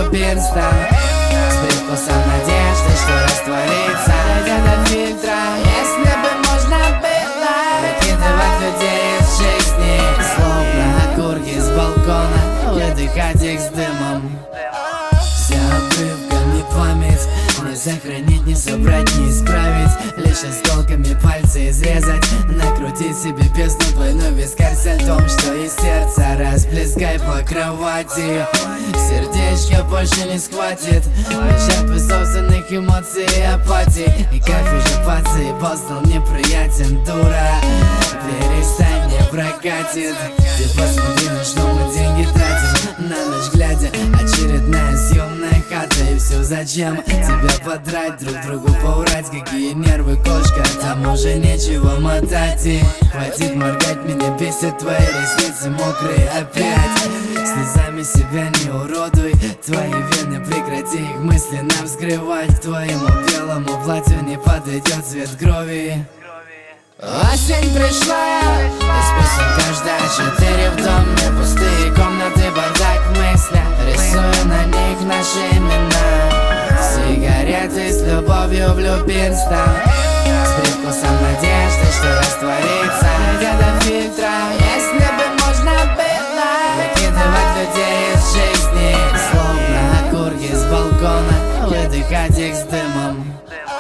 влюбился с привкусом надежды, что растворится до фильтра. Если бы можно было выкидывать людей из жизни, словно окурки с балкона, выдыхать их с дымом. Вся обрывками память, не сохранить, не собрать, не исправить, лишь осколками пальцы изрезать, накрутить себе песню двойной вискарь со льдом, что из сердца расплескай по кровати. Сердечко больше не схватит шапы собственных эмоций и апатии. И кайф уже подзаебал, стал неприятен, дура. Перестань, не прокатит. Ты посмотри, на что мы деньги тратим, на ночь глядя, очередная съемная хата. И все зачем? Тебя подрать, друг другу поурать. Какие нервы, кошка, там уже нечего мотать. И хватит моргать, меня бесит твои ресницы мокрые опять. Слезами себя не уродуй, твои вены прекрати их мысленно вскрывать. К твоему белому платью не подойдет цвет крови. Осень пришла, из песен каждая 4 в доме, пустые комнаты, бардак в мыслях. Рисую на них наши имена, сигареты с любовью влюбился, с привкусом надежды, что растворится до фильтра. Если бы можно было выкидывать людей из жизни, словно окурки с балкона, выдыхать их с дымом.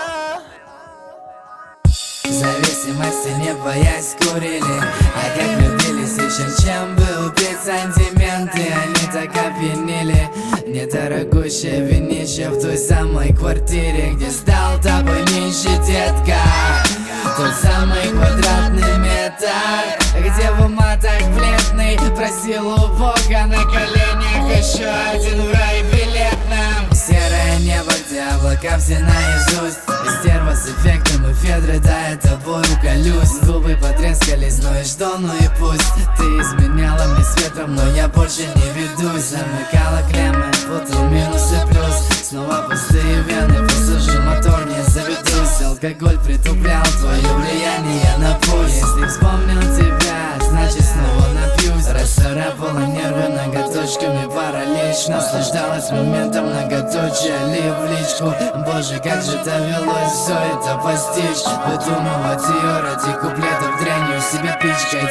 Зависимости не боясь курили, а как влюбились еще, чем бы убить сантименты. Они так опьянили, недорогущее винище в той самой квартире, где стал тобой нищий, детка. Тот самый квадратный метр, где в уматах бледный просил у Бога на коленях еще один в рай билет нам. Серое небо, где облака все наизусть, стерва с эффектом и Федры, да, я тобой уколюсь. Губы потрескались, но и что, ну и пусть. Ты изменяла мне с ветром, но я больше не ведусь. Замыкала клеммы, путал минус и плюс. Снова пустые вены, посажу мотор, не заведусь. Алкоголь притуплял твое влияние на пульс. Если вспомнил тебя, значит снова напьюсь. Расцарапала нервы ноготочками паралич, наслаждалась моментом многоточия, ли в личку. Боже, как же довелось все это постичь, выдумывать ее ради куплетов, дрянью себе пичкать.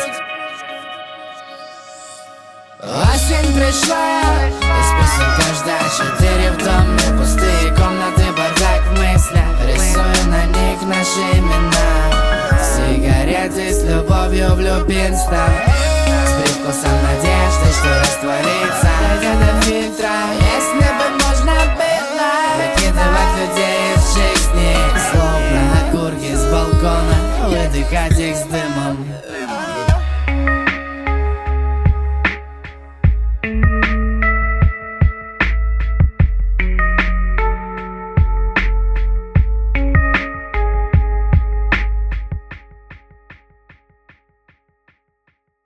Осень пришла, из песен каждая 4 в доме, пустые комнаты, бардак в мыслях. Рисую на них наши имена, сигареты с любовью влюбился.